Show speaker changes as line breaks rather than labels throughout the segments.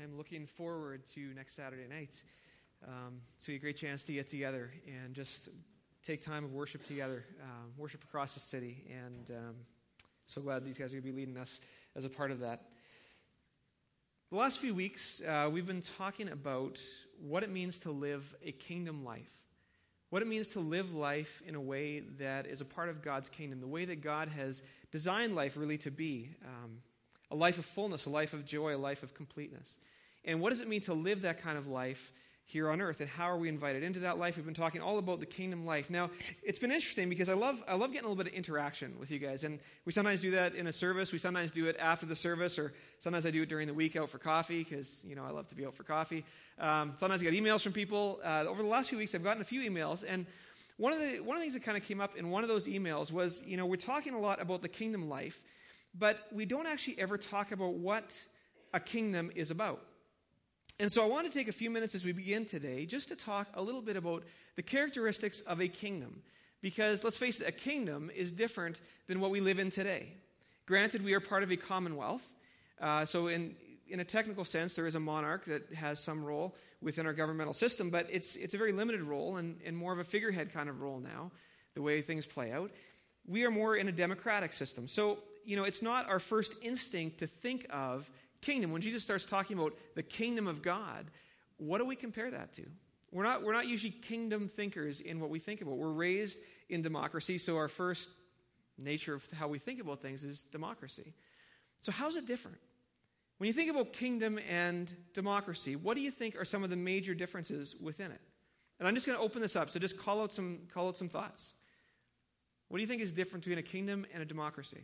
am looking forward to next Saturday night. It's going to be a great chance to get together and just take time of worship together, worship across the city. And so glad these guys are going to be leading us as a part of that. The last few weeks, we've been talking about what it means to live a kingdom life. What it means to live life in a way that is a part of God's kingdom, the way that God has designed life really to be a life of fullness, a life of joy, a life of completeness. And what does it mean to live that kind of life here on earth, and how are we invited into that life? We've been talking all about the kingdom life. Now, it's been interesting because I love getting a little bit of interaction with you guys, and we sometimes do that in a service. We sometimes do it after the service, or sometimes I do it during the week out for coffee because, I love to be out for coffee. Sometimes I get emails from people. Over the last few weeks, I've gotten a few emails, and one of the things that kind of came up in one of those emails was, we're talking a lot about the kingdom life, but we don't actually ever talk about what a kingdom is about. And so I want to take a few minutes as we begin today just to talk a little bit about the characteristics of a kingdom. Because let's face it, a kingdom is different than what we live in today. Granted, we are part of a commonwealth. So in a technical sense, there is a monarch that has some role within our governmental system, but it's a very limited role and more of a figurehead kind of role now, the way things play out. We are more in a democratic system. So, it's not our first instinct to think of kingdom. When Jesus starts talking about the kingdom of God, what do we compare that to? We're not usually kingdom thinkers in what we think about. We're raised in democracy, so our first nature of how we think about things is democracy. So how's it different? When you think about kingdom and democracy, what do you think are some of the major differences within it? And I'm just going to open this up, so just call out some thoughts. What do you think is different between a kingdom and a democracy?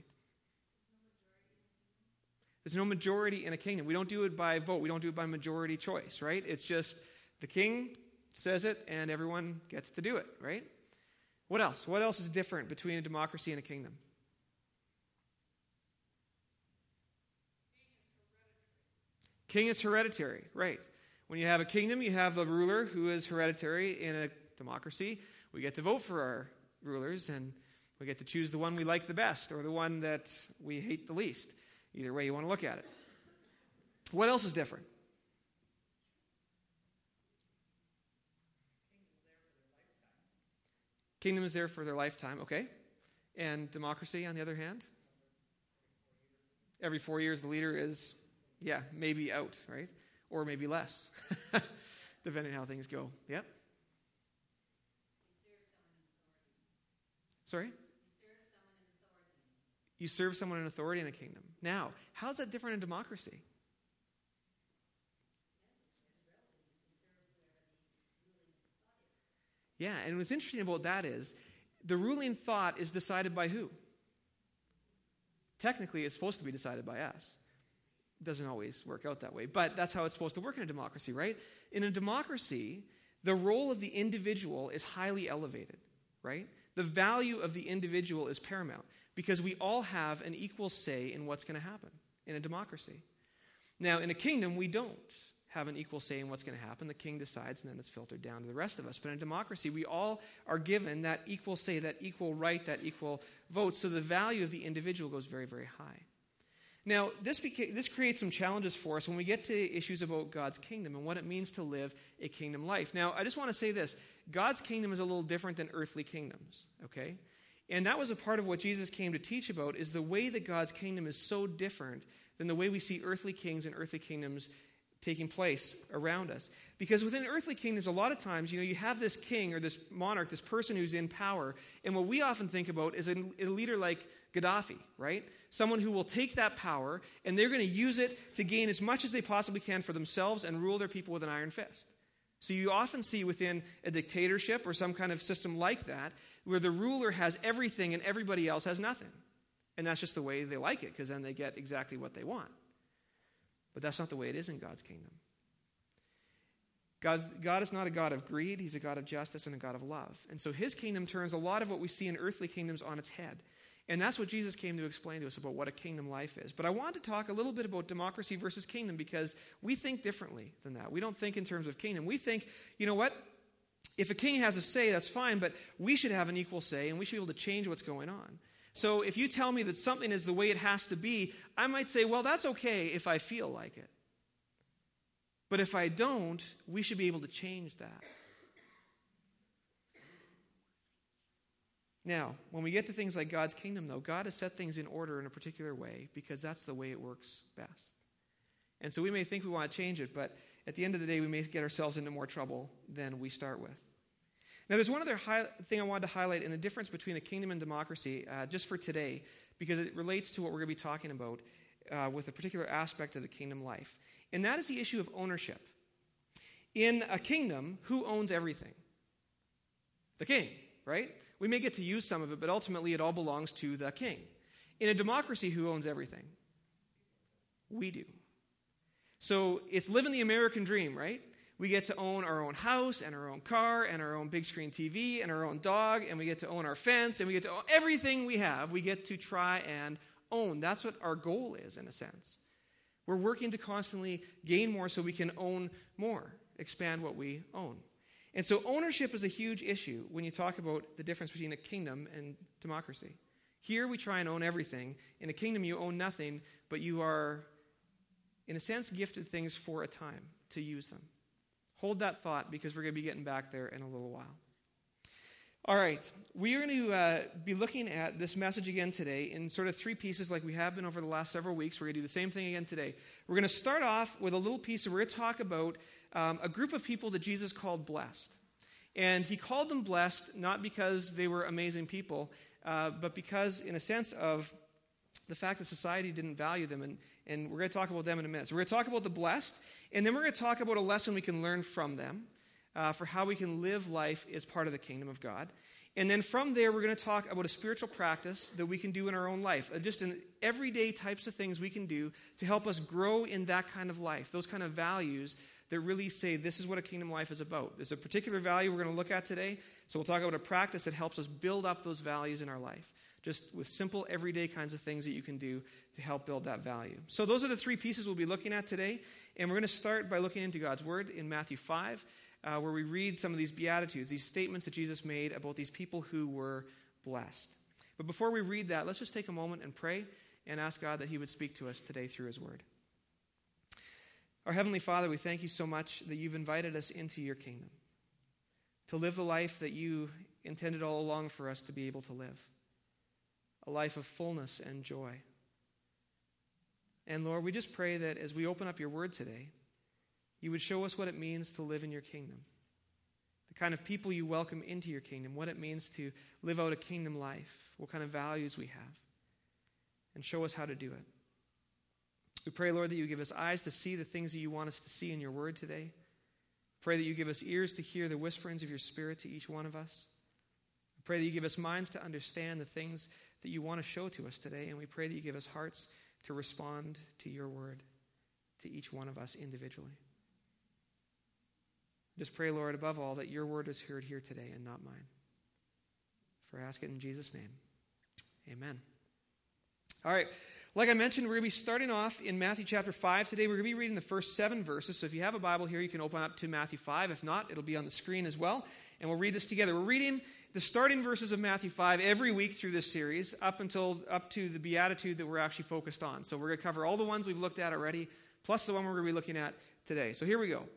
There's no majority in a kingdom. We don't do it by vote. We don't do it by majority choice, right? It's just the king says it and everyone gets to do it, right? What else? What else is different between a democracy and a kingdom? King is hereditary, right? When you have a kingdom, you have the ruler who is hereditary. In a democracy, we get to vote for our rulers and we get to choose the one we like the best or the one that we hate the least. Either way you want to look at it. What else is different? Kingdom is there for their lifetime, okay. And democracy, on the other hand? Every 4 years the leader is, maybe out, right? Or maybe less, depending on how things go. Yep. Sorry? You serve someone in authority in a kingdom. Now, how's that different in democracy? Yeah, and what's interesting about that is the ruling thought is decided by who? Technically, it's supposed to be decided by us. It doesn't always work out that way, but that's how it's supposed to work in a democracy, right? In a democracy, the role of the individual is highly elevated, right? The value of the individual is paramount. Because we all have an equal say in what's going to happen in a democracy. Now, in a kingdom, we don't have an equal say in what's going to happen. The king decides, and then it's filtered down to the rest of us. But in a democracy, we all are given that equal say, that equal right, that equal vote. So the value of the individual goes very, very high. Now, this creates some challenges for us when we get to issues about God's kingdom and what it means to live a kingdom life. Now, I just want to say this. God's kingdom is a little different than earthly kingdoms, okay? And that was a part of what Jesus came to teach about, is the way that God's kingdom is so different than the way we see earthly kings and earthly kingdoms taking place around us. Because within earthly kingdoms, a lot of times, you have this king or this monarch, this person who's in power, and what we often think about is a leader like Gaddafi, right? Someone who will take that power, and they're going to use it to gain as much as they possibly can for themselves and rule their people with an iron fist. So you often see within a dictatorship or some kind of system like that, where the ruler has everything and everybody else has nothing. And that's just the way they like it, because then they get exactly what they want. But that's not the way it is in God's kingdom. God is not a God of greed. He's a God of justice and a God of love. And so his kingdom turns a lot of what we see in earthly kingdoms on its head. And that's what Jesus came to explain to us about what a kingdom life is. But I want to talk a little bit about democracy versus kingdom, because we think differently than that. We don't think in terms of kingdom. We think, you know what? If a king has a say, that's fine, but we should have an equal say, and we should be able to change what's going on. So if you tell me that something is the way it has to be, I might say, well, that's okay if I feel like it. But if I don't, we should be able to change that. Now, when we get to things like God's kingdom, though, God has set things in order in a particular way because that's the way it works best. And so we may think we want to change it, but at the end of the day, we may get ourselves into more trouble than we start with. Now, there's one other thing I wanted to highlight in the difference between a kingdom and democracy, just for today, because it relates to what we're going to be talking about with a particular aspect of the kingdom life. And that is the issue of ownership. In a kingdom, who owns everything? The king, right? We may get to use some of it, but ultimately it all belongs to the king. In a democracy, who owns everything? We do. So it's living the American dream, right? We get to own our own house and our own car and our own big screen TV and our own dog, and we get to own our fence, and we get to own everything we have. We get to try and own. That's what our goal is, in a sense. We're working to constantly gain more so we can own more, expand what we own. And so ownership is a huge issue when you talk about the difference between a kingdom and democracy. Here we try and own everything. In a kingdom you own nothing, but you are, in a sense, gifted things for a time to use them. Hold that thought because we're going to be getting back there in a little while. All right, we are going to be looking at this message again today in sort of three pieces like we have been over the last several weeks. We're going to do the same thing again today. We're going to start off with a little piece, and we're going to talk about a group of people that Jesus called blessed. And he called them blessed not because they were amazing people, but because, in a sense, of the fact that society didn't value them. And we're going to talk about them in a minute. So we're going to talk about the blessed, and then we're going to talk about a lesson we can learn from them for how we can live life as part of the kingdom of God. And then from there, we're going to talk about a spiritual practice that we can do in our own life, just in everyday types of things we can do to help us grow in that kind of life, those kind of values that really say this is what a kingdom life is about. There's a particular value we're going to look at today, so we'll talk about a practice that helps us build up those values in our life, just with simple, everyday kinds of things that you can do to help build that value. So those are the three pieces we'll be looking at today, and we're going to start by looking into God's Word in Matthew 5, where we read some of these Beatitudes, these statements that Jesus made about these people who were blessed. But before we read that, let's just take a moment and pray and ask God that he would speak to us today through his Word. Our Heavenly Father, we thank you so much that you've invited us into your kingdom, to live the life that you intended all along for us to be able to live, a life of fullness and joy. And Lord, we just pray that as we open up your Word today, you would show us what it means to live in your kingdom, the kind of people you welcome into your kingdom, what it means to live out a kingdom life, what kind of values we have, and show us how to do it. We pray, Lord, that you give us eyes to see the things that you want us to see in your Word today. Pray that you give us ears to hear the whisperings of your Spirit to each one of us. We pray that you give us minds to understand the things that you want to show to us today, and we pray that you give us hearts to respond to your Word to each one of us individually. Just pray, Lord, above all, that your word is heard here today and not mine. For I ask it in Jesus' name. Amen. All right. Like I mentioned, we're going to be starting off in Matthew chapter 5 today. We're going to be reading the first 7 verses. So if you have a Bible here, you can open up to Matthew 5. If not, it'll be on the screen as well. And we'll read this together. We're reading the starting verses of Matthew 5 every week through this series up to the Beatitude that we're actually focused on. So we're going to cover all the ones we've looked at already, plus the one we're going to be looking at today. So here we go.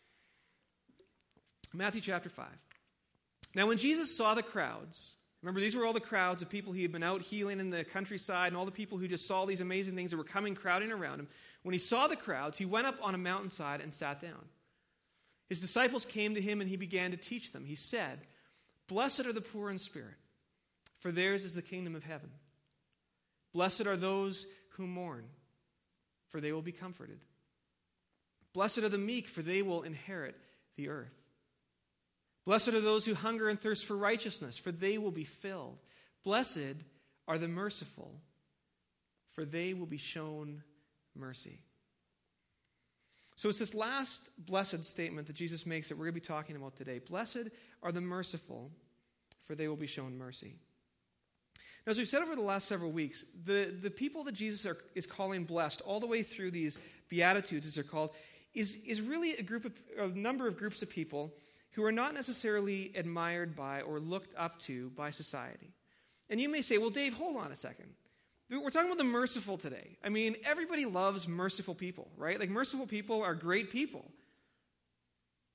Matthew chapter 5. Now when Jesus saw the crowds, remember these were all the crowds of people he had been out healing in the countryside and all the people who just saw these amazing things that were coming crowding around him. When he saw the crowds, he went up on a mountainside and sat down. His disciples came to him and he began to teach them. He said, "Blessed are the poor in spirit, for theirs is the kingdom of heaven. Blessed are those who mourn, for they will be comforted. Blessed are the meek, for they will inherit the earth. Blessed are those who hunger and thirst for righteousness, for they will be filled. Blessed are the merciful, for they will be shown mercy." So it's this last blessed statement that Jesus makes that we're going to be talking about today. Blessed are the merciful, for they will be shown mercy. Now, as we've said over the last several weeks, the people that Jesus is calling blessed, all the way through these Beatitudes, as they're called, is really a number of groups of people who are not necessarily admired by or looked up to by society. And you may say, well, Dave, hold on a second. We're talking about the merciful today. I mean, everybody loves merciful people, right? Like, merciful people are great people.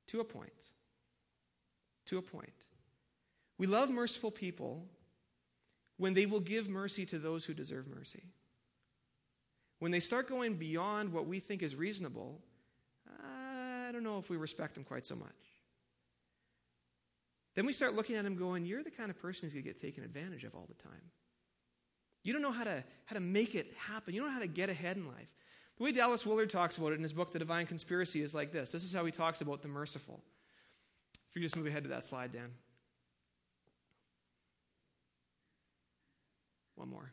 To a point. To a point. We love merciful people when they will give mercy to those who deserve mercy. When they start going beyond what we think is reasonable, I don't know if we respect them quite so much. Then we start looking at them going, you're the kind of person who's going to get taken advantage of all the time. You don't know how to make it happen. You don't know how to get ahead in life. The way Dallas Willard talks about it in his book, The Divine Conspiracy, is like this. This is how he talks about the merciful. If you just move ahead to that slide, Dan. One more.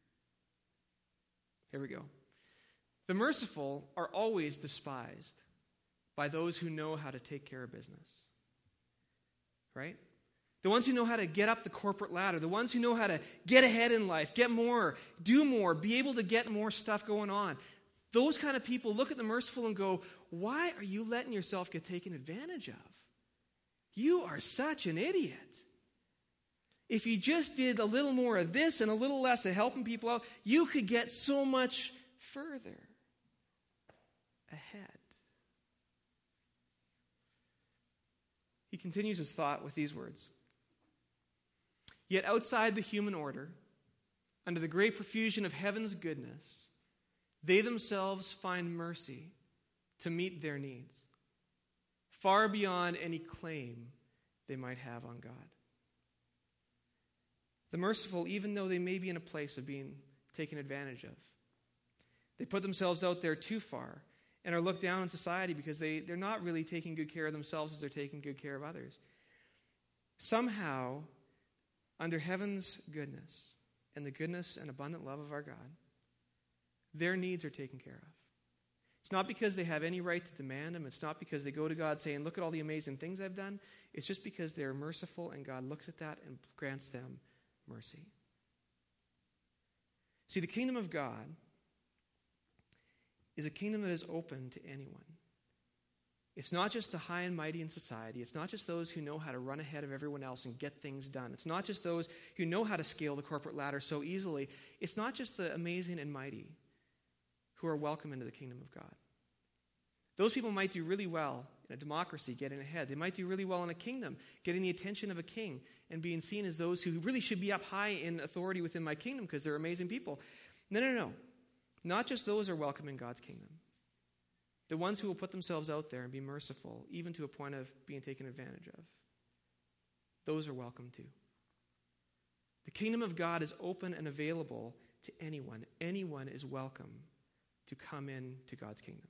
Here we go. The merciful are always despised by those who know how to take care of business. Right? The ones who know how to get up the corporate ladder, the ones who know how to get ahead in life, get more, do more, be able to get more stuff going on. Those kind of people look at the merciful and go, why are you letting yourself get taken advantage of? You are such an idiot. If you just did a little more of this and a little less of helping people out, you could get so much further ahead. He continues his thought with these words. Yet outside the human order, under the great profusion of heaven's goodness, they themselves find mercy to meet their needs, far beyond any claim they might have on God. The merciful, even though they may be in a place of being taken advantage of, they put themselves out there too far and are looked down in society because they're not really taking good care of themselves as they're taking good care of others. Somehow, under heaven's goodness and the goodness and abundant love of our God, their needs are taken care of. It's not because they have any right to demand them. It's not because they go to God saying, look at all the amazing things I've done. It's just because they're merciful and God looks at that and grants them mercy. See, the kingdom of God is a kingdom that is open to anyone. It's not just the high and mighty in society. It's not just those who know how to run ahead of everyone else and get things done. It's not just those who know how to scale the corporate ladder so easily. It's not just the amazing and mighty who are welcome into the kingdom of God. Those people might do really well in a democracy, getting ahead. They might do really well in a kingdom, getting the attention of a king and being seen as those who really should be up high in authority within my kingdom because they're amazing people. No. Not just those are welcome in God's kingdom. The ones who will put themselves out there and be merciful, even to a point of being taken advantage of, those are welcome too. The kingdom of God is open and available to anyone. Anyone is welcome to come into God's kingdom.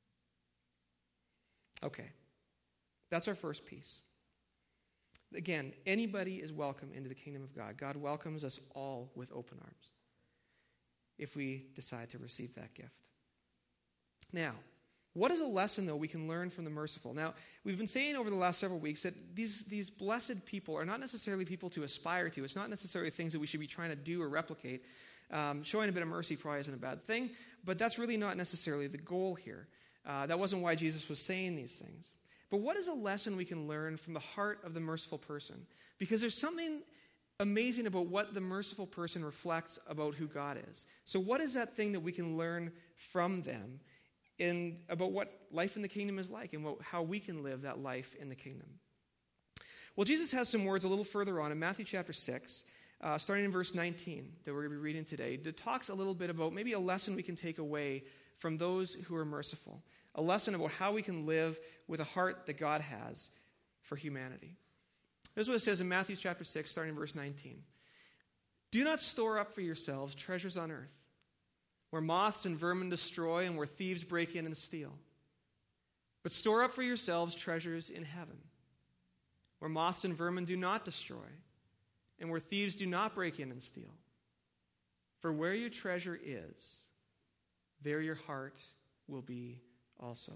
Okay, that's our first piece. Again, anybody is welcome into the kingdom of God. God welcomes us all with open arms if we decide to receive that gift. Now, what is a lesson, though, we can learn from the merciful? Now, we've been saying over the last several weeks that these blessed people are not necessarily people to aspire to. It's not necessarily things that we should be trying to do or replicate. Showing a bit of mercy probably isn't a bad thing, but that's really not necessarily the goal here. That wasn't why Jesus was saying these things. But what is a lesson we can learn from the heart of the merciful person? Because there's something amazing about what the merciful person reflects about who God is. So what is that thing that we can learn from them and about what life in the kingdom is like and how we can live that life in the kingdom? Well, Jesus has some words a little further on in Matthew chapter 6, starting in verse 19 that we're going to be reading today, that talks a little bit about maybe a lesson we can take away from those who are merciful, a lesson about how we can live with a heart that God has for humanity. This is what it says in Matthew chapter 6, starting in verse 19. Do not store up for yourselves treasures on earth, where moths and vermin destroy and where thieves break in and steal. But store up for yourselves treasures in heaven, where moths and vermin do not destroy and where thieves do not break in and steal. For where your treasure is, there your heart will be also.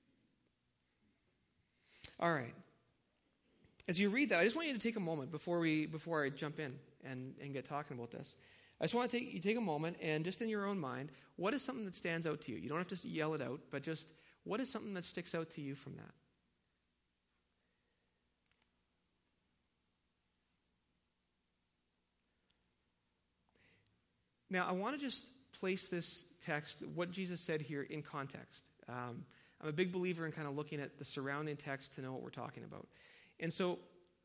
All right. As you read that, I just want you to take a moment before I jump in and get talking about this. I just want you to take a moment and just in your own mind, what is something that stands out to you? You don't have to yell it out, but just what is something that sticks out to you from that? Now, I want to just place this text, what Jesus said here, in context. I'm a big believer in kind of looking at the surrounding text to know what we're talking about. And so,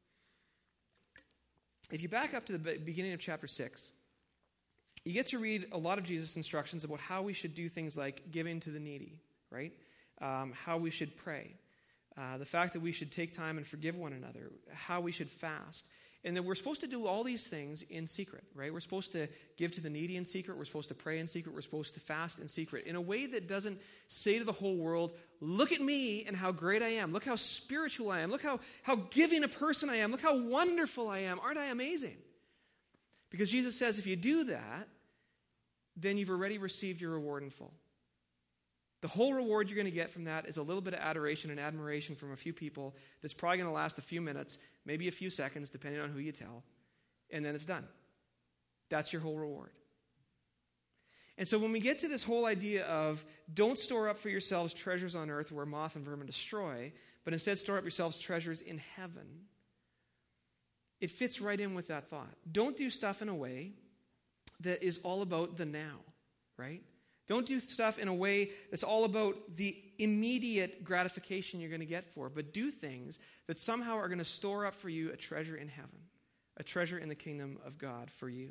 if you back up to the beginning of chapter 6, you get to read a lot of Jesus' instructions about how we should do things like giving to the needy, right? How we should pray. The fact that we should take time and forgive one another. How we should fast. And that we're supposed to do all these things in secret, right? We're supposed to give to the needy in secret. We're supposed to pray in secret. We're supposed to fast in secret in a way that doesn't say to the whole world, look at me and how great I am. Look how spiritual I am. Look how giving a person I am. Look how wonderful I am. Aren't I amazing? Because Jesus says if you do that, then you've already received your reward in full. The whole reward you're going to get from that is a little bit of adoration and admiration from a few people that's probably going to last a few minutes, maybe a few seconds, depending on who you tell, and then it's done. That's your whole reward. And so when we get to this whole idea of don't store up for yourselves treasures on earth where moth and vermin destroy, but instead store up yourselves treasures in heaven, it fits right in with that thought. Don't do stuff in a way that is all about the now, right? Don't do stuff in a way that's all about the immediate gratification you're going to get for, but do things that somehow are going to store up for you a treasure in heaven, a treasure in the kingdom of God for you.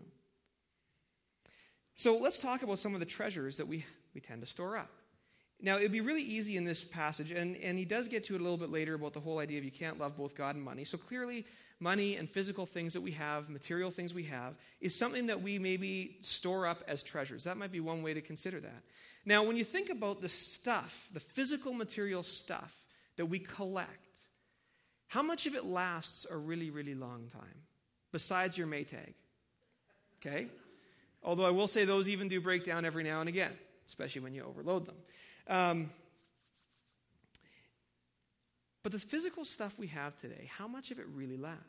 So let's talk about some of the treasures that we tend to store up. Now, it would be really easy in this passage, and he does get to it a little bit later about the whole idea of you can't love both God and money. So clearly, money and physical things that we have, material things we have, is something that we maybe store up as treasures. That might be one way to consider that. Now, when you think about the stuff, the physical material stuff that we collect, how much of it lasts a really, really long time, besides your Maytag? Okay? Although I will say those even do break down every now and again, especially when you overload them. But the physical stuff we have today, how much of it really lasts?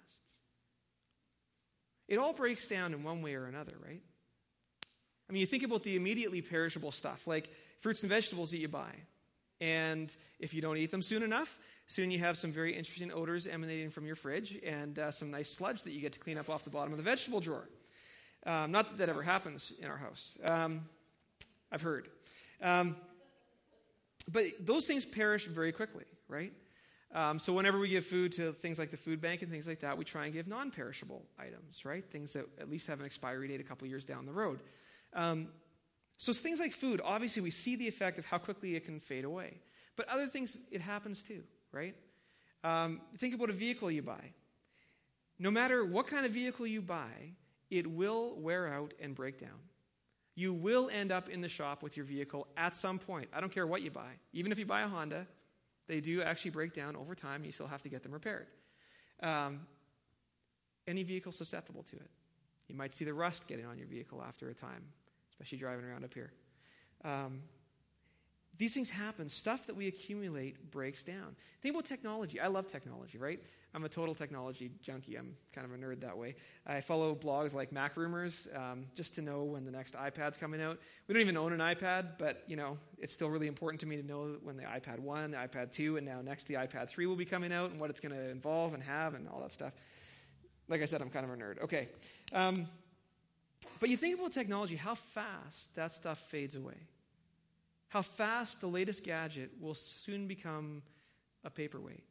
It all breaks down in one way or another, right? I mean, you think about the immediately perishable stuff, like fruits and vegetables that you buy. And if you don't eat them soon enough, soon you have some very interesting odors emanating from your fridge and some nice sludge that you get to clean up off the bottom of the vegetable drawer. Not that that ever happens in our house. I've heard. But those things perish very quickly, right? So whenever we give food to things like the food bank and things like that, we try and give non-perishable items, right? Things that at least have an expiry date a couple years down the road. So things like food, obviously we see the effect of how quickly it can fade away. But other things, it happens too, right? Think about a vehicle you buy. No matter what kind of vehicle you buy, it will wear out and break down. You will end up in the shop with your vehicle at some point. I don't care what you buy. Even if you buy a Honda, they do actually break down over time. You still have to get them repaired. Any vehicle susceptible to it. You might see the rust getting on your vehicle after a time, especially driving around up here. These things happen. Stuff that we accumulate breaks down. Think about technology. I love technology, right? I'm a total technology junkie. I'm kind of a nerd that way. I follow blogs like Mac Rumors just to know when the next iPad's coming out. We don't even own an iPad, but it's still really important to me to know when the iPad 1, the iPad 2, and now next the iPad 3 will be coming out and what it's going to involve and have and all that stuff. Like I said, I'm kind of a nerd. Okay. But you think about technology, how fast that stuff fades away. How fast the latest gadget will soon become a paperweight.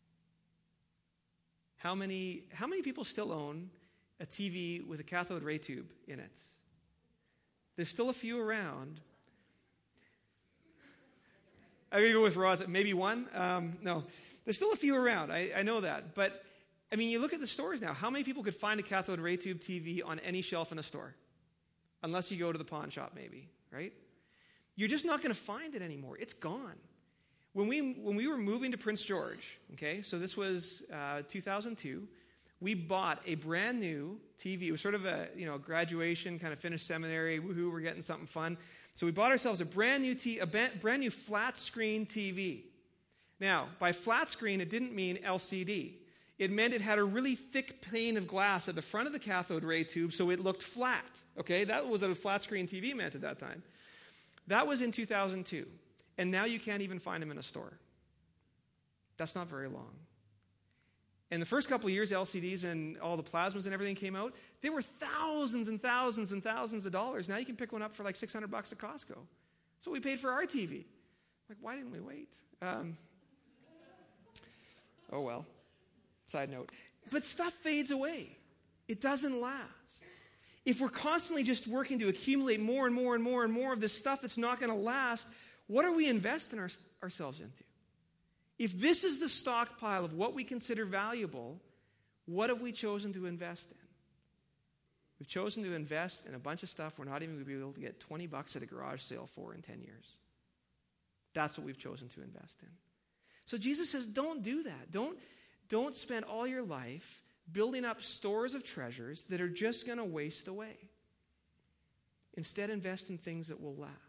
How many people still own a TV with a cathode ray tube in it? There's still a few around. I'm going to go with Roz. Maybe one? No. There's still a few around. I know that. But, I mean, you look at the stores now. How many people could find a cathode ray tube TV on any shelf in a store? Unless you go to the pawn shop, maybe, right? You're just not going to find it anymore. It's gone. When we were moving to Prince George, okay, so this was 2002, we bought a brand new TV. It was sort of a graduation, kind of finished seminary, woohoo, we're getting something fun. So we bought ourselves a brand new flat screen TV. Now, by flat screen, it didn't mean LCD. It meant it had a really thick pane of glass at the front of the cathode ray tube, so it looked flat. Okay, that was what a flat screen TV meant at that time. That was in 2002, and now you can't even find them in a store. That's not very long. In the first couple of years, LCDs and all the plasmas and everything came out, they were thousands and thousands and thousands of dollars. Now you can pick one up for like $600 at Costco. That's what we paid for our TV. Like, why didn't we wait? Oh, well. Side note. But stuff fades away. It doesn't last. If we're constantly just working to accumulate more and more and more and more of this stuff that's not going to last, what are we investing ourselves into? If this is the stockpile of what we consider valuable, what have we chosen to invest in? We've chosen to invest in a bunch of stuff we're not even going to be able to get $20 at a garage sale for in 10 years. That's what we've chosen to invest in. So Jesus says, don't do that. Don't spend all your life building up stores of treasures that are just going to waste away. Instead, invest in things that will last.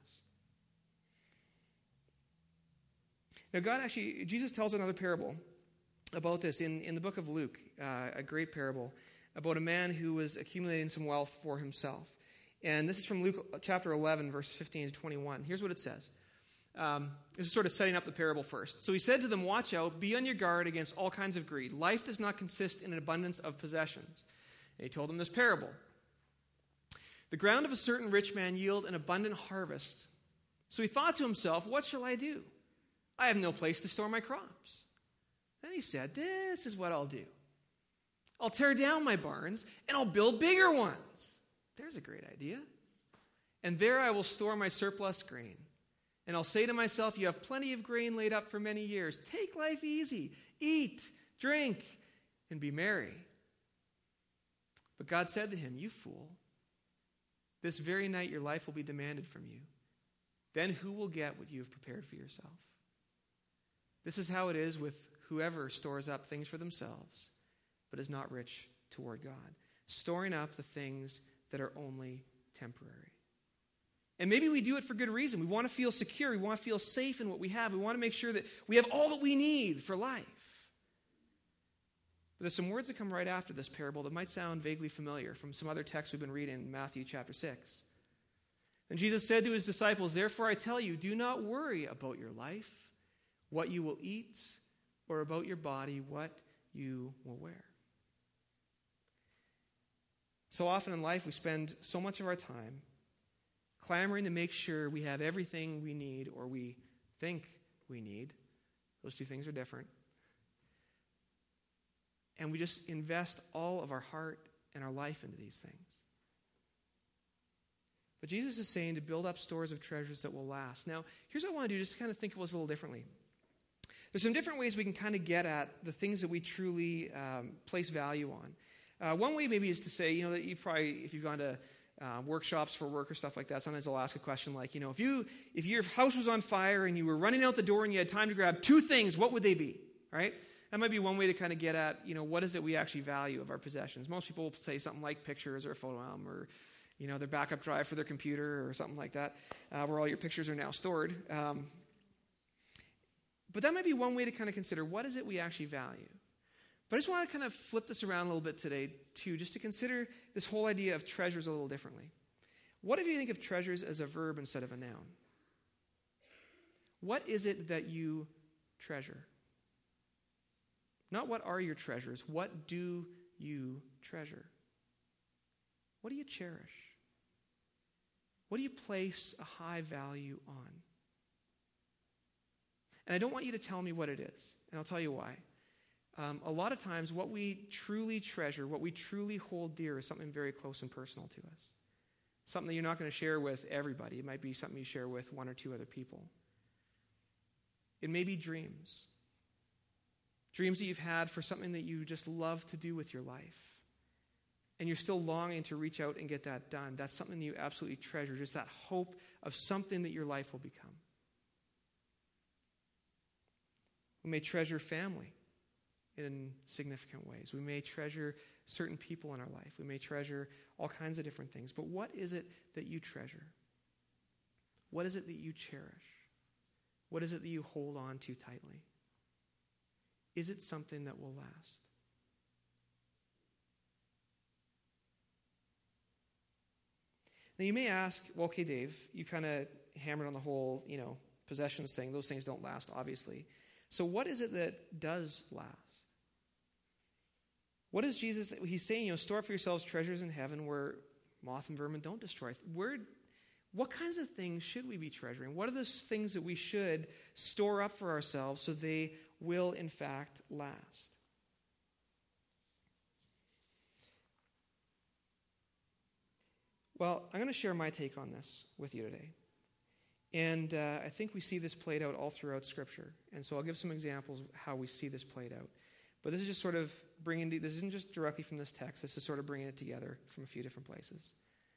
Now, Jesus tells another parable about this in the book of Luke, a great parable about a man who was accumulating some wealth for himself. And this is from Luke chapter 11, verses 15 to 21. Here's what it says. This is sort of setting up the parable first. So he said to them, watch out, be on your guard against all kinds of greed. Life does not consist in an abundance of possessions. And he told them this parable. The ground of a certain rich man yielded an abundant harvest. So he thought to himself, what shall I do? I have no place to store my crops. Then he said, this is what I'll do. I'll tear down my barns and I'll build bigger ones. There's a great idea. And there I will store my surplus grain. And I'll say to myself, you have plenty of grain laid up for many years. Take life easy. Eat, drink, and be merry. But God said to him, you fool, this very night your life will be demanded from you. Then who will get what you have prepared for yourself? This is how it is with whoever stores up things for themselves, but is not rich toward God, storing up the things that are only temporary. And maybe we do it for good reason. We want to feel secure. We want to feel safe in what we have. We want to make sure that we have all that we need for life. But there's some words that come right after this parable that might sound vaguely familiar from some other texts we've been reading in Matthew chapter 6. And Jesus said to his disciples, therefore I tell you, do not worry about your life, what you will eat, or about your body, what you will wear. So often in life we spend so much of our time clamoring to make sure we have everything we need or we think we need. Those two things are different. And we just invest all of our heart and our life into these things. But Jesus is saying to build up stores of treasures that will last. Now, here's what I want to do, just to kind of think of this a little differently. There's some different ways we can kind of get at the things that we truly place value on. One way maybe is to say, that you've probably, if you've gone to workshops for work or stuff like that, sometimes they'll ask a question like, if your house was on fire and you were running out the door and you had time to grab two things, what would they be, right? That might be one way to kind of get at, what is it we actually value of our possessions. Most people will say something like pictures or a photo album or, their backup drive for their computer or something like that, where all your pictures are now stored. But that might be one way to kind of consider what is it we actually value. But I just want to kind of flip this around a little bit today, too, just to consider this whole idea of treasures a little differently. What if you think of treasures as a verb instead of a noun? What is it that you treasure? Not what are your treasures, what do you treasure? What do you cherish? What do you place a high value on? And I don't want you to tell me what it is, and I'll tell you why. A lot of times what we truly treasure, what we truly hold dear is something very close and personal to us. Something that you're not going to share with everybody. It might be something you share with one or two other people. It may be dreams. Dreams that you've had for something that you just love to do with your life. And you're still longing to reach out and get that done. That's something that you absolutely treasure, just that hope of something that your life will become. We may treasure family in significant ways. We may treasure certain people in our life. We may treasure all kinds of different things. But what is it that you treasure? What is it that you cherish? What is it that you hold on to tightly? Is it something that will last? Now you may ask, well, okay, Dave, you kind of hammered on the whole, possessions thing. Those things don't last, obviously. So what is it that does last? What is Jesus, he's saying, store up for yourselves treasures in heaven where moth and vermin don't destroy. Where what kinds of things should we be treasuring? What are the things that we should store up for ourselves so they will, in fact, last? Well, I'm going to share my take on this with you today. And I think we see this played out all throughout Scripture. And so I'll give some examples of how we see this played out. But this is just sort of this isn't just directly from this text. This is sort of bringing it together from a few different places.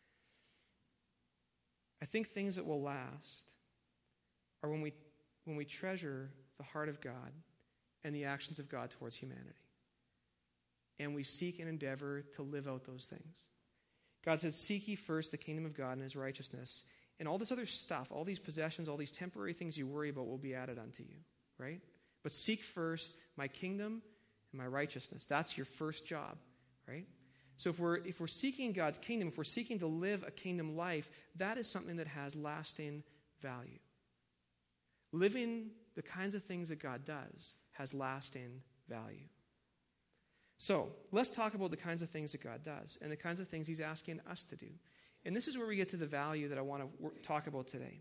I think things that will last are when we treasure the heart of God and the actions of God towards humanity. And we seek and endeavor to live out those things. God says, seek ye first the kingdom of God and his righteousness, and all this other stuff, all these possessions, all these temporary things you worry about will be added unto you, right? But seek first my kingdom and my righteousness. That's your first job, right? So if we're seeking God's kingdom, if we're seeking to live a kingdom life, that is something that has lasting value. Living the kinds of things that God does has lasting value. So let's talk about the kinds of things that God does and the kinds of things he's asking us to do. And this is where we get to the value that I want to talk about today.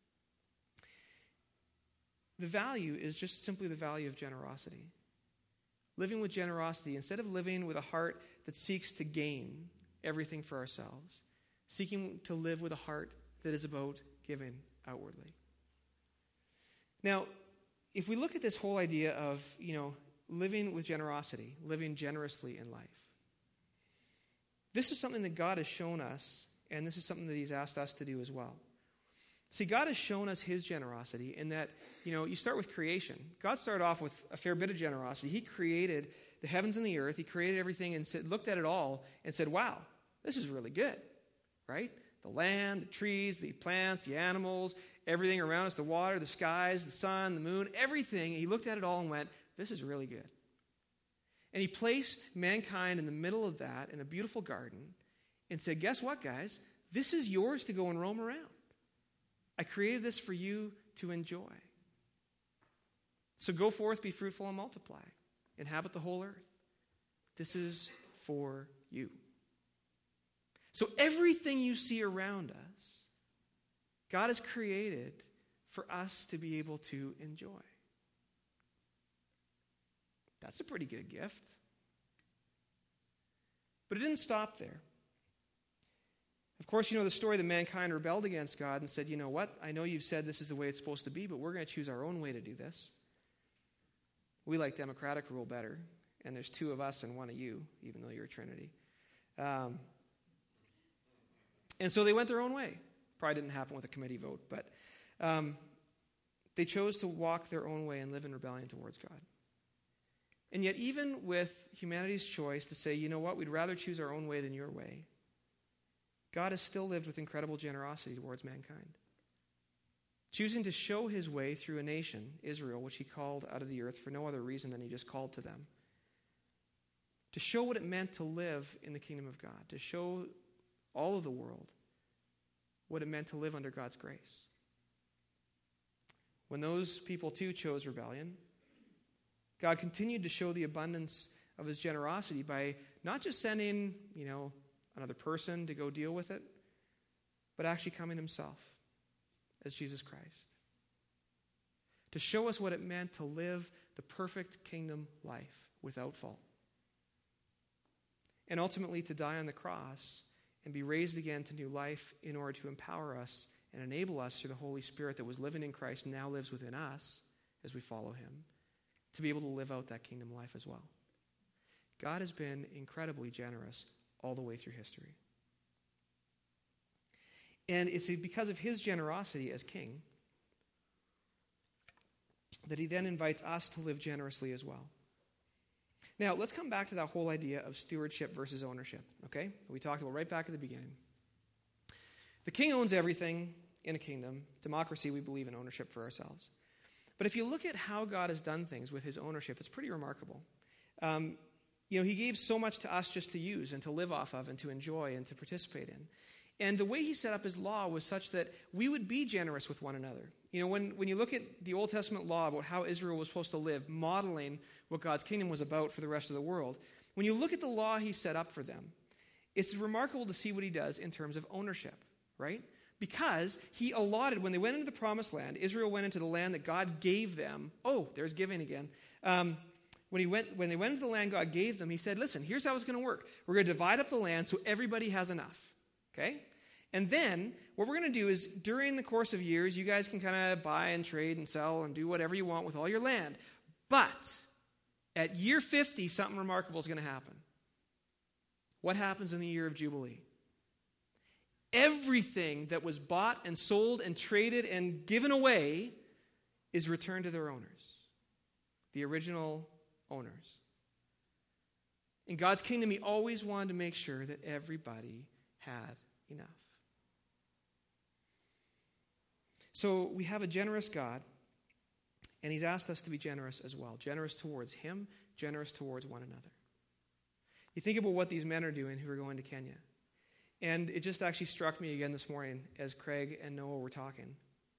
The value is just simply the value of generosity. Living with generosity, instead of living with a heart that seeks to gain everything for ourselves, seeking to live with a heart that is about giving outwardly. Now, if we look at this whole idea of, living with generosity, living generously in life, this is something that God has shown us, and this is something that he's asked us to do as well. See, God has shown us his generosity in that, you start with creation. God started off with a fair bit of generosity. He created the heavens and the earth. He created everything and looked at it all and said, wow, this is really good, right? The land, the trees, the plants, the animals, everything around us, the water, the skies, the sun, the moon, everything. He looked at it all and went, this is really good. And he placed mankind in the middle of that in a beautiful garden and said, guess what, guys? This is yours to go and roam around. I created this for you to enjoy. So go forth, be fruitful, and multiply. Inhabit the whole earth. This is for you. So everything you see around us, God has created for us to be able to enjoy. That's a pretty good gift. But it didn't stop there. Of course, the story that mankind rebelled against God and said, you know what? I know you've said this is the way it's supposed to be, but we're going to choose our own way to do this. We like democratic rule better, and there's two of us and one of you, even though you're a Trinity. And so they went their own way. Probably didn't happen with a committee vote, but they chose to walk their own way and live in rebellion towards God. And yet, even with humanity's choice to say, you know what, we'd rather choose our own way than your way, God has still lived with incredible generosity towards mankind, choosing to show his way through a nation, Israel, which he called out of the earth for no other reason than he just called to them, to show what it meant to live in the kingdom of God, to show all of the world what it meant to live under God's grace. When those people too chose rebellion, God continued to show the abundance of his generosity by not just sending, another person to go deal with it, but actually coming himself as Jesus Christ to show us what it meant to live the perfect kingdom life without fault, and ultimately to die on the cross and be raised again to new life in order to empower us and enable us through the Holy Spirit that was living in Christ and now lives within us as we follow him, to be able to live out that kingdom life as well. God has been incredibly generous all the way through history. And it's because of his generosity as king that he then invites us to live generously as well. Now, let's come back to that whole idea of stewardship versus ownership, okay? We talked about right back at the beginning. The king owns everything in a kingdom. Democracy, we believe in ownership for ourselves. But if you look at how God has done things with his ownership, it's pretty remarkable. He gave so much to us just to use and to live off of and to enjoy and to participate in. And the way he set up his law was such that we would be generous with one another. When you look at the Old Testament law about how Israel was supposed to live, modeling what God's kingdom was about for the rest of the world, when you look at the law he set up for them, it's remarkable to see what he does in terms of ownership, right?
Because he allotted, when they went into the promised land, Israel went into the land that God gave them. Oh, there's giving again. When they went into the land God gave them, he said, listen, here's how it's going to work. We're going to divide up the land so everybody has enough. Okay? And then what we're going to do is during the course of years, you guys can kind of buy and trade and sell and do whatever you want with all your land. But at year 50, something remarkable is going to happen. What happens in the year of Jubilee? Everything that was bought and sold and traded and given away is returned to their owners, the original owners. In God's kingdom, he always wanted to make sure that everybody had enough. So we have a generous God, and he's asked us to be generous as well. Generous towards him, generous towards one another. You think about what these men are doing who are going to Kenya. And it just actually struck me again this morning as Craig and Noah were talking.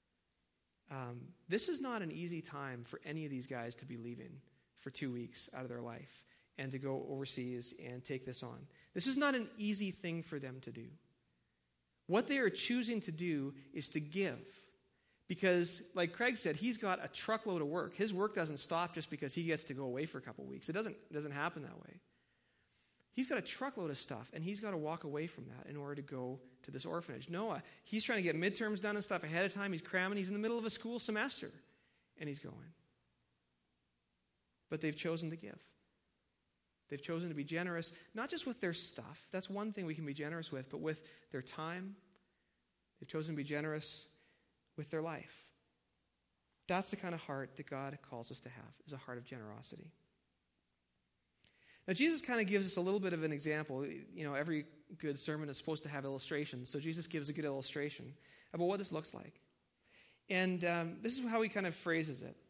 This is not an easy time for any of these guys to be leaving for 2 weeks out of their life and to go overseas and take this on. This is not an easy thing for them to do. What they are choosing to do is to give. Because, like Craig said, he's got a truckload of work. His work doesn't stop just because he gets to go away for a couple weeks. It doesn't happen that way. He's got a truckload of stuff, and he's got to walk away from that in order to go to this orphanage. Noah, he's trying to get midterms done and stuff ahead of time. He's cramming. He's in the middle of a school semester, and he's going. But they've chosen to give. They've chosen to be generous, not just with their stuff. That's one thing we can be generous with, but with their time. They've chosen to be generous with their life. That's the kind of heart that God calls us to have, is a heart of generosity. Now, Jesus kind of gives us a little bit of an example. You know, every good sermon is supposed to have illustrations, so Jesus gives a good illustration about what this looks like. And this is how he kind of phrases it.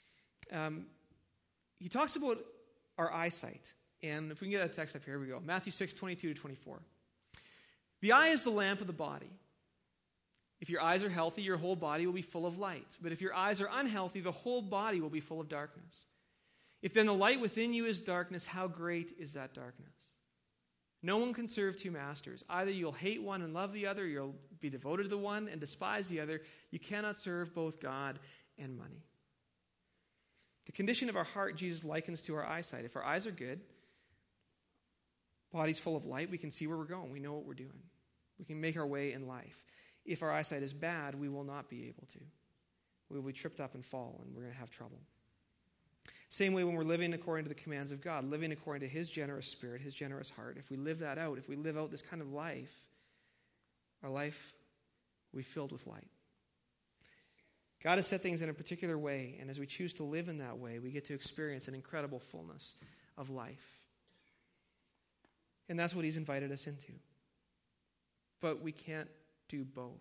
He talks about our eyesight. And if we can get that text up here, we go. Matthew 6, 22 to 24. The eye is the lamp of the body. If your eyes are healthy, your whole body will be full of light. But if your eyes are unhealthy, the whole body will be full of darkness. If then the light within you is darkness, how great is that darkness? No one can serve two masters. Either you'll hate one and love the other, or you'll be devoted to the one and despise the other. You cannot serve both God and money. The condition of our heart, Jesus likens to our eyesight. If our eyes are good, body's full of light, we can see where we're going. We know what we're doing. We can make our way in life. If our eyesight is bad, we will not be able to. We will be tripped up and fall, and we're going to have trouble. Same way when we're living according to the commands of God, living according to his generous spirit, his generous heart. If we live that out, if we live out this kind of life, our life will be filled with light. God has set things in a particular way, and as we choose to live in that way, we get to experience an incredible fullness of life. And that's what he's invited us into. But we can't do both.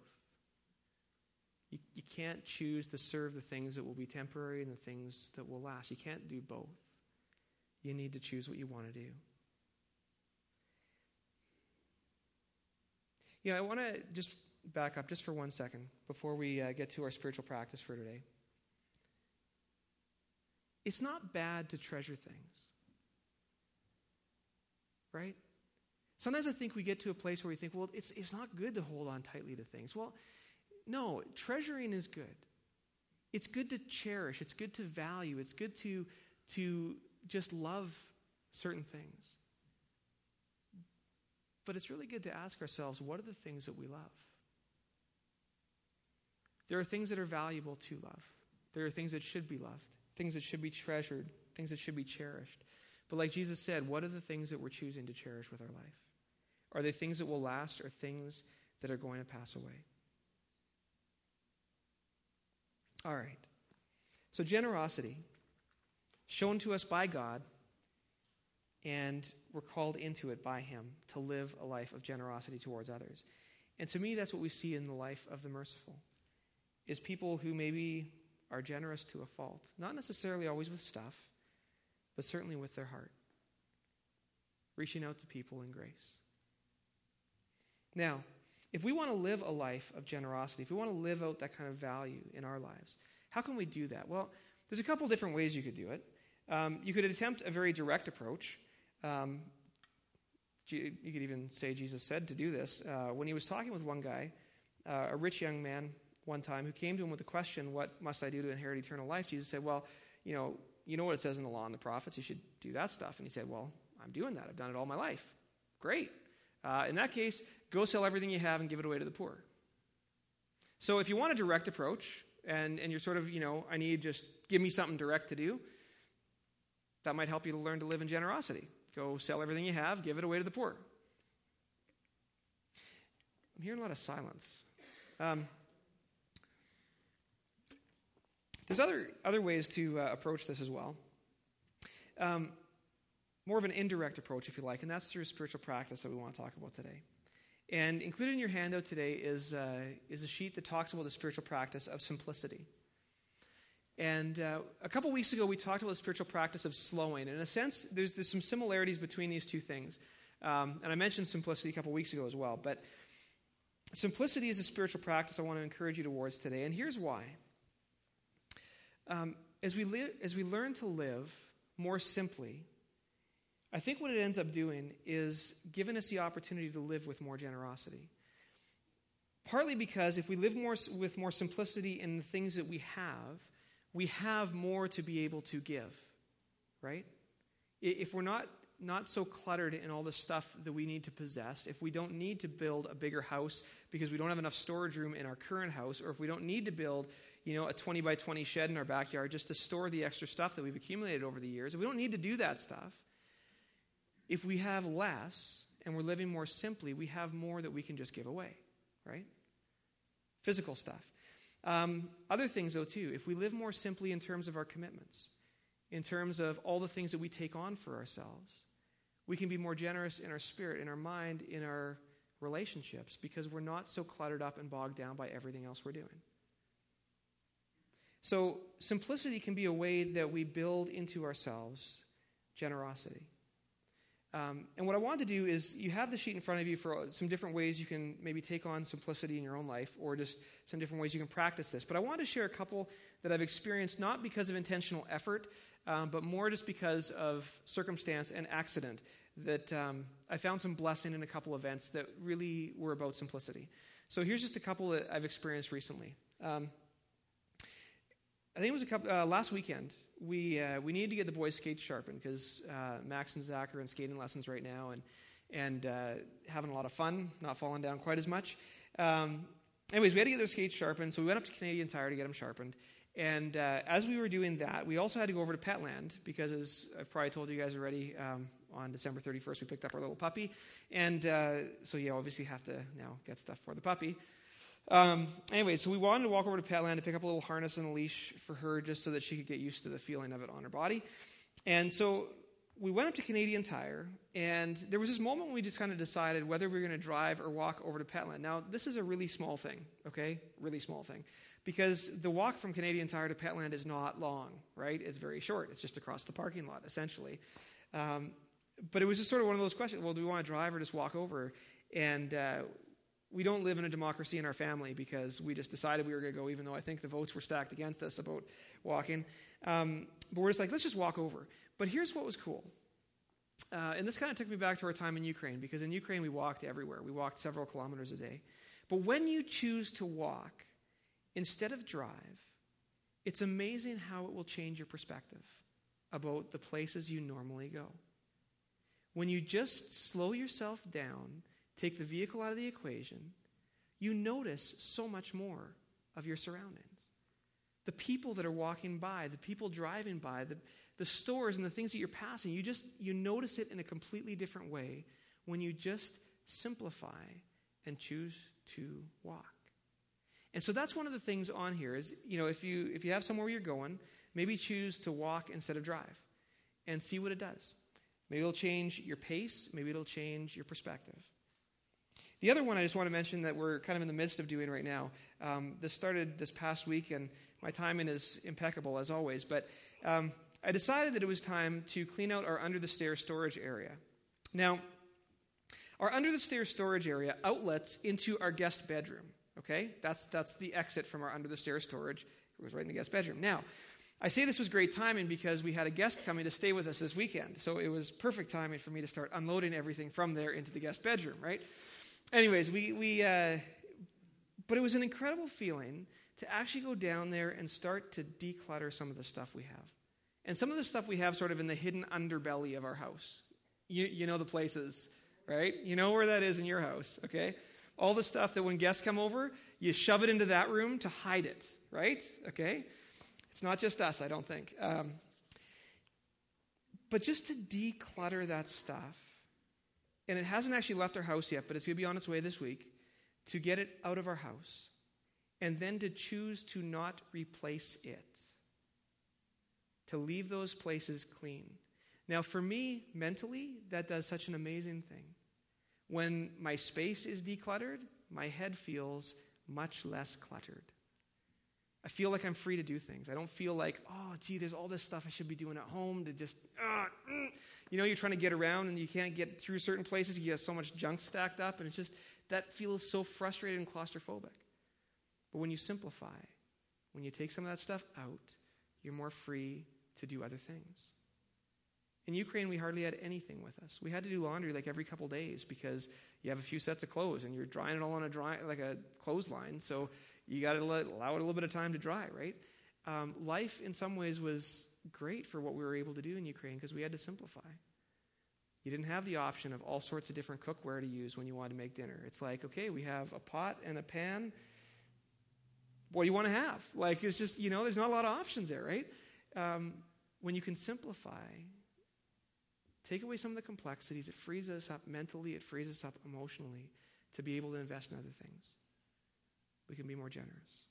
You can't choose to serve the things that will be temporary and the things that will last. You can't do both. You need to choose what you want to do. Yeah, I want to just back up just for 1 second before we get to our spiritual practice for today. It's not bad to treasure things. Right? Sometimes I think we get to a place where we think, well, it's not good to hold on tightly to things. Well, no, treasuring is good. It's good to cherish. It's good to value. It's good to just love certain things. But it's really good to ask ourselves, what are the things that we love? There are things that are valuable to love. There are things that should be loved, things that should be treasured, things that should be cherished. But like Jesus said, what are the things that we're choosing to cherish with our life? Are they things that will last or things that are going to pass away? All right. So generosity, shown to us by God, and we're called into it by him to live a life of generosity towards others. And to me, that's what we see in the life of the merciful, is people who maybe are generous to a fault. Not necessarily always with stuff, but certainly with their heart. Reaching out to people in grace. Now, if we want to live a life of generosity, if we want to live out that kind of value in our lives, how can we do that? Well, there's a couple different ways you could do it. You could attempt a very direct approach. You could even say Jesus said to do this. When he was talking with one guy, a rich young man one time who came to him with the question, what must I do to inherit eternal life? Jesus said, well, you know what it says in the law and the prophets, you should do that stuff. And he said, well, I'm doing that. I've done it all my life. Great. In that case, go sell everything you have and give it away to the poor. So if you want a direct approach, and you're sort of, I need just give me something direct to do, that might help you to learn to live in generosity. Go sell everything you have, give it away to the poor. I'm hearing a lot of silence. There's other ways to approach this as well. More of an indirect approach, if you like, and that's through spiritual practice that we want to talk about today. And included in your handout today is a sheet that talks about the spiritual practice of simplicity. And a couple weeks ago, we talked about the spiritual practice of slowing. And in a sense, there's some similarities between these two things. And I mentioned simplicity a couple weeks ago as well. But simplicity is a spiritual practice I want to encourage you towards today. And here's why. As we learn to live more simply, I think what it ends up doing is giving us the opportunity to live with more generosity. Partly because if we live with more simplicity in the things that we have more to be able to give, right? If we're not so cluttered in all the stuff that we need to possess, if we don't need to build a bigger house because we don't have enough storage room in our current house, or if we don't need to build, a 20 by 20 shed in our backyard just to store the extra stuff that we've accumulated over the years, if we don't need to do that stuff, if we have less and we're living more simply, we have more that we can just give away, right? Physical stuff. Other things, though, too. If we live more simply in terms of our commitments, in terms of all the things that we take on for ourselves, we can be more generous in our spirit, in our mind, in our relationships, because we're not so cluttered up and bogged down by everything else we're doing. So simplicity can be a way that we build into ourselves generosity. And what I want to do is, you have the sheet in front of you for some different ways you can maybe take on simplicity in your own life, or just some different ways you can practice this. But I want to share a couple that I've experienced, not because of intentional effort, but more just because of circumstance and accident, that I found some blessing in a couple events that really were about simplicity. So here's just a couple that I've experienced recently. I think it was last weekend. We needed to get the boys' skates sharpened because Max and Zach are in skating lessons right now and having a lot of fun, not falling down quite as much. Anyways, we had to get their skates sharpened, so we went up to Canadian Tire to get them sharpened. And as we were doing that, we also had to go over to Petland because, as I've probably told you guys already, on December 31st, we picked up our little puppy. And so you obviously have to now get stuff for the puppy. Anyway, so we wanted to walk over to Petland to pick up a little harness and a leash for her just so that she could get used to the feeling of it on her body. And so we went up to Canadian Tire, and there was this moment when we just kind of decided whether we were going to drive or walk over to Petland. Now, this is a really small thing, okay? Really small thing. Because the walk from Canadian Tire to Petland is not long, right? It's very short. It's just across the parking lot, essentially. But it was just sort of one of those questions. Well, do we want to drive or just walk over? And we don't live in a democracy in our family because we just decided we were going to go, even though I think the votes were stacked against us about walking. But we're just like, let's just walk over. But here's what was cool. And this kind of took me back to our time in Ukraine, because in Ukraine we walked everywhere. We walked several kilometers a day. But when you choose to walk instead of drive, it's amazing how it will change your perspective about the places you normally go. When you just slow yourself down, take the vehicle out of the equation, you notice so much more of your surroundings. The people that are walking by, the people driving by, the stores and the things that you're passing, you notice it in a completely different way when you just simplify and choose to walk. And so that's one of the things on here is, if you have somewhere you're going, maybe choose to walk instead of drive and see what it does. Maybe it'll change your pace. Maybe it'll change your perspective. The other one I just want to mention that we're kind of in the midst of doing right now, this started this past week, and my timing is impeccable as always, but I decided that it was time to clean out our under-the-stairs storage area. Now, our under-the-stairs storage area outlets into our guest bedroom, okay? That's the exit from our under-the-stairs storage. It was right in the guest bedroom. Now, I say this was great timing because we had a guest coming to stay with us this weekend, so it was perfect timing for me to start unloading everything from there into the guest bedroom, right? Anyways, But it was an incredible feeling to actually go down there and start to declutter some of the stuff we have. And some of the stuff we have sort of in the hidden underbelly of our house. You know the places, right? You know where that is in your house, okay? All the stuff that when guests come over, you shove it into that room to hide it, right? Okay? It's not just us, I don't think. But just to declutter that stuff, and it hasn't actually left our house yet, but it's going to be on its way this week, to get it out of our house, and then to choose to not replace it, to leave those places clean. Now, for me, mentally, that does such an amazing thing. When my space is decluttered, my head feels much less cluttered. I feel like I'm free to do things. I don't feel like, oh, gee, there's all this stuff I should be doing at home to just, you're trying to get around and you can't get through certain places. You have so much junk stacked up, and it's just, that feels so frustrating and claustrophobic. But when you simplify, when you take some of that stuff out, you're more free to do other things. In Ukraine, we hardly had anything with us. We had to do laundry like every couple days because you have a few sets of clothes and you're drying it all on a clothesline. So you got to allow it a little bit of time to dry, right? Life in some ways was great for what we were able to do in Ukraine because we had to simplify. You didn't have the option of all sorts of different cookware to use when you wanted to make dinner. It's like, okay, we have a pot and a pan. What do you want to have? Like, it's just, there's not a lot of options there, right? When you can simplify, take away some of the complexities, it frees us up mentally, it frees us up emotionally to be able to invest in other things. We can be more generous.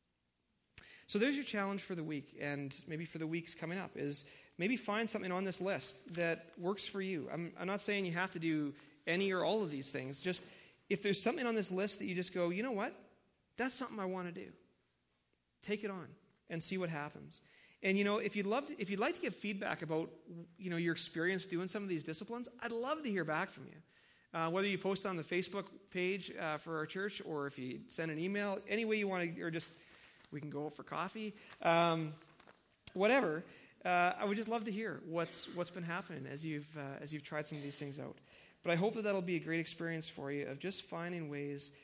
So there's your challenge for the week, and maybe for the weeks coming up, is maybe find something on this list that works for you. I'm not saying you have to do any or all of these things. Just if there's something on this list that you just go, you know what? That's something I want to do. Take it on and see what happens. And, if you'd like to give feedback about, your experience doing some of these disciplines, I'd love to hear back from you. Whether you post on the Facebook page for our church or if you send an email, any way you want to, or just we can go for coffee, whatever. I would just love to hear what's been happening as you've tried some of these things out. But I hope that that'll be a great experience for you of just finding ways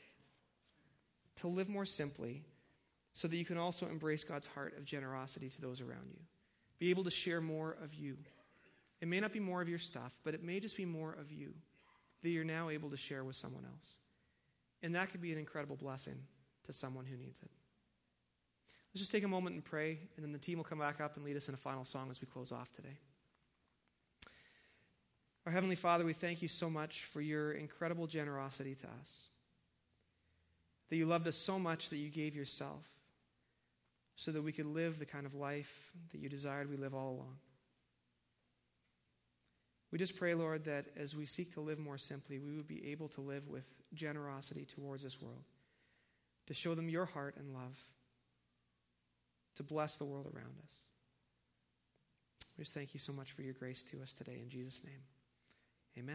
to live more simply, so that you can also embrace God's heart of generosity to those around you. Be able to share more of you. It may not be more of your stuff, but it may just be more of you that you're now able to share with someone else. And that could be an incredible blessing to someone who needs it. Let's just take a moment and pray, and then the team will come back up and lead us in a final song as we close off today. Our Heavenly Father, we thank you so much for your incredible generosity to us. That you loved us so much that you gave yourself, so that we could live the kind of life that you desired we live all along. We just pray, Lord, that as we seek to live more simply, we would be able to live with generosity towards this world, to show them your heart and love, to bless the world around us. We just thank you so much for your grace to us today. In Jesus' name.